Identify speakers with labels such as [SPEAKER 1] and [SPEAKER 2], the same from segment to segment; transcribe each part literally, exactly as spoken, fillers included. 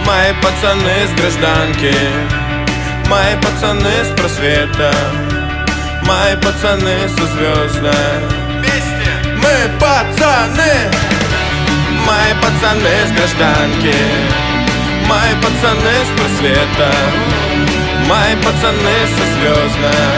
[SPEAKER 1] Мои пацаны с гражданки, мои пацаны с просвета, мои пацаны со звездной. Мы пацаны, мои пацаны с гражданки, мои пацаны с просвета, мои пацаны со звездной.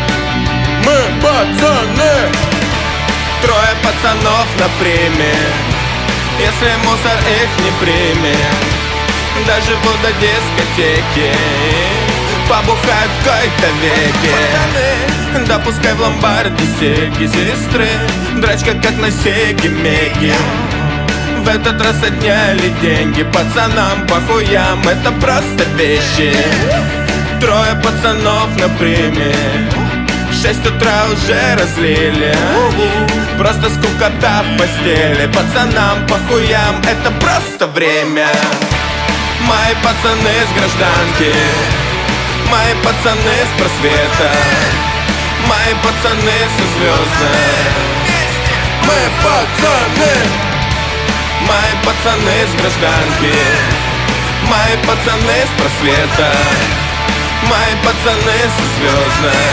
[SPEAKER 1] Мы пацаны, трое пацанов на премии. Если мусор их не примет, доживут до дискотеки, побухают в кои-то веки. Да пускай в ломбарде сеги сестры, драчка как на сеги-меги. В этот раз отняли деньги пацанам по хуям, это просто вещи. Трое пацанов на премии, в шесть утра уже разлили. Просто скукота в постели, пацанам по хуям, это просто время. Мои пацаны с гражданки, мои пацаны с просвета, мои пацаны со звездной. Мы пацаны, мои пацаны с гражданки, мои пацаны с просвета, мои пацаны со звездной.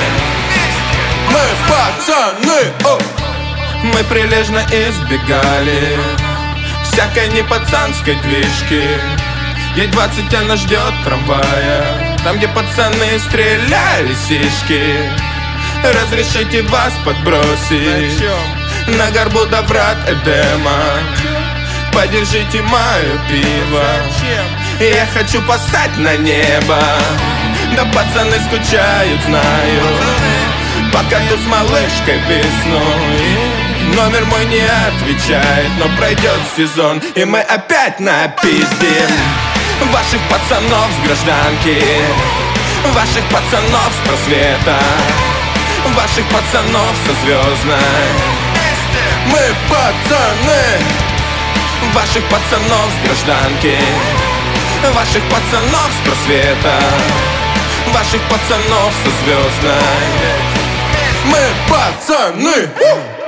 [SPEAKER 1] Мы пацаны, о! Мы прилежно избегали всякой непацанской движки. Ей двадцать, она ждет трамвая, там, где пацаны стреляли сишки. Разрешите вас подбросить на горбу до врат Эдема. Подержите мое пиво, я хочу посать на небо. Да пацаны скучают, знаю, пока тут с малышкой весной. Номер мой не отвечает, но пройдет сезон, и мы опять напиздим ваших пацанов с гражданки, ваших пацанов с просвета, ваших пацанов со звездной. Мы пацаны, ваших пацанов с гражданки, ваших пацанов с просвета, ваших пацанов со звездной. Мы пацаны.